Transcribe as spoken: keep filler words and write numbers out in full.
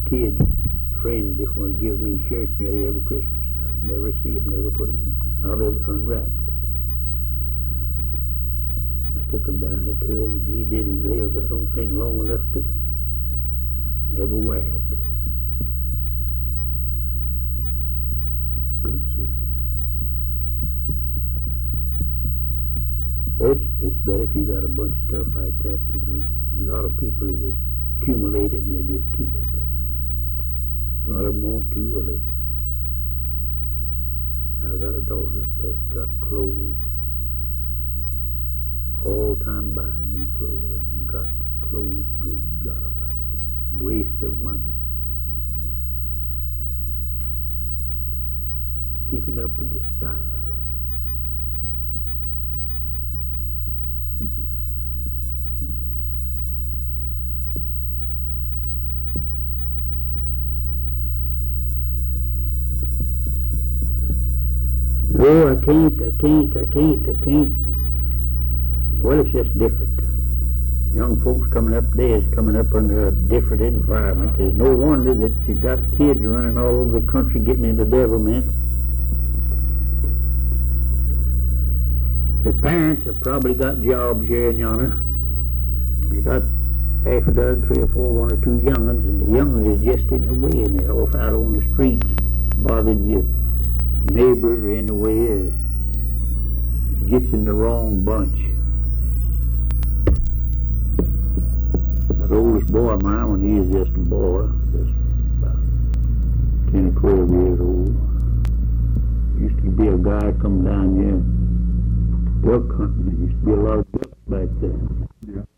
kids, friends just want to give me shirts nearly every Christmas. I never see them, never put them, not ever unwrapped. I took them down there to him, and he didn't live, I don't think, long enough to ever wear it. Oopsie. It's, it's better if you got a bunch of stuff like that. A lot of people just accumulate it and they just keep it. A lot of them want to, well, it, I got a daughter that's got clothes, all time buying new clothes, and got clothes good, got them by waste of money. Keeping up with the style. No, I can't, I can't, I can't, I can't. Well, it's just different. Young folks coming up there is coming up under a different environment. There's no wonder that you got kids running all over the country getting into devilment. The parents have probably got jobs here and yonder. You got half a dozen, three or four, one or two young ones, and the young ones is just in the way, and they're off out on the streets bothering you. Neighbors are in the way, or it gets in the wrong bunch. The oldest boy of mine, when he was just a boy, just about ten or twelve years old, used to be a guy come down here duck hunting. There used to be a lot of ducks back there. Yeah.